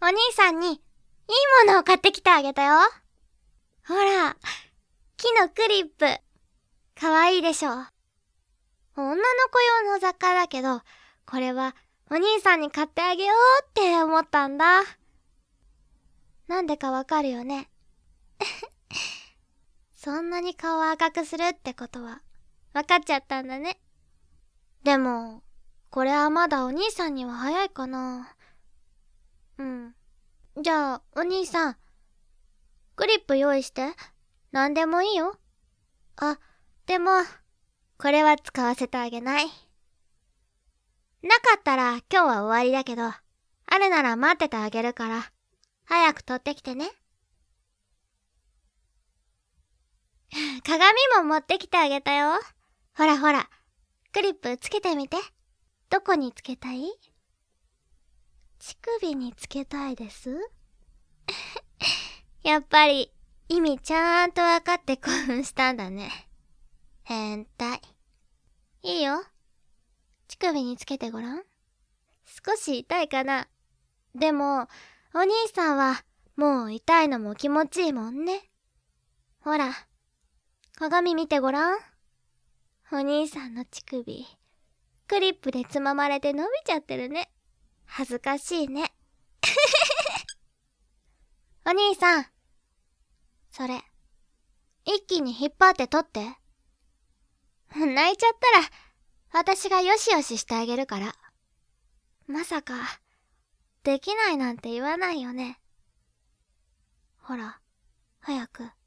お兄さんにいいものを買ってきてあげたよ。ほら、木のクリップ。かわいいでしょ。女の子用の雑貨だけど、これはお兄さんに買ってあげようって思ったんだ。なんでかわかるよね。そんなに顔を赤くするってことはわかっちゃったんだね。でも、これはまだお兄さんには早いかな。じゃあ、お兄さん、クリップ用意して。なんでもいいよ。あ、でも、これは使わせてあげない。なかったら今日は終わりだけど、あるなら待っててあげるから、早く取ってきてね。鏡も持ってきてあげたよ。ほらほら、クリップつけてみて。どこにつけたい？乳首につけたいです。やっぱり、意味ちゃんとわかって興奮したんだね。変態。いいよ。乳首につけてごらん。少し痛いかな。でも、お兄さんは、もう痛いのも気持ちいいもんね。ほら、鏡見てごらん。お兄さんの乳首、クリップでつままれて伸びちゃってるね。恥ずかしいね。お兄さん、それ、一気に引っ張って取って。泣いちゃったら、私がよしよししてあげるから。まさか、できないなんて言わないよね。ほら、早く。